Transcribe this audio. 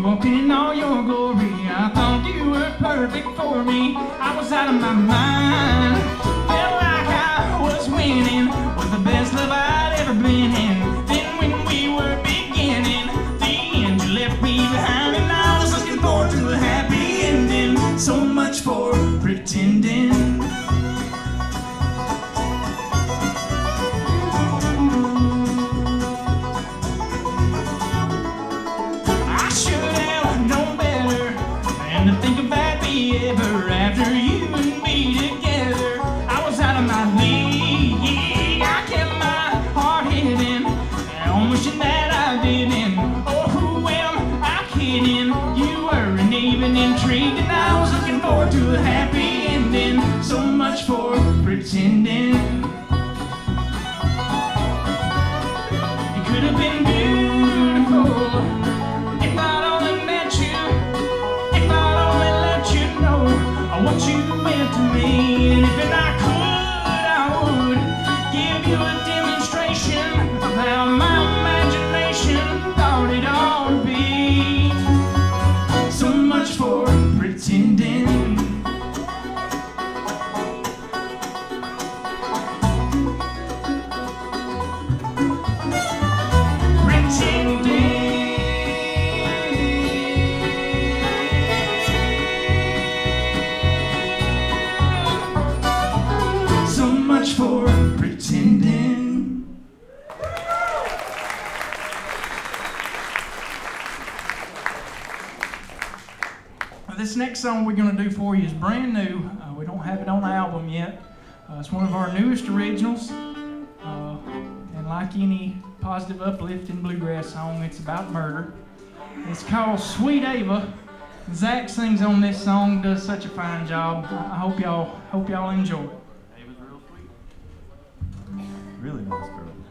walking in all your glory. I thought you were perfect for me. I was out of my mind. Felt like I was winning. Was the best love I'd ever been in. Then when we were beginning, the end you left me behind, and I was looking forward to a happy ending. So much for pretending. To think of that be ever after you and me together. I was out of my league. I kept my heart hidden, I'm wishing that I didn't. Oh, who am I kidding? You weren't even intrigued, and I was looking forward to a happy ending. So much for pretending. You could have been beautiful if I'd only met you. What you meant to me, and if I could, I would give you a demonstration of how my imagination thought it ought to be. So much for pretending. For pretending. This next song we're going to do for you is brand new. We don't have it on the album yet. It's one of our newest originals. And like any positive, uplifting bluegrass song, it's about murder. It's called Sweet Ava. Zach sings on this song, does such a fine job. I hope y'all enjoy it. Really nice girl.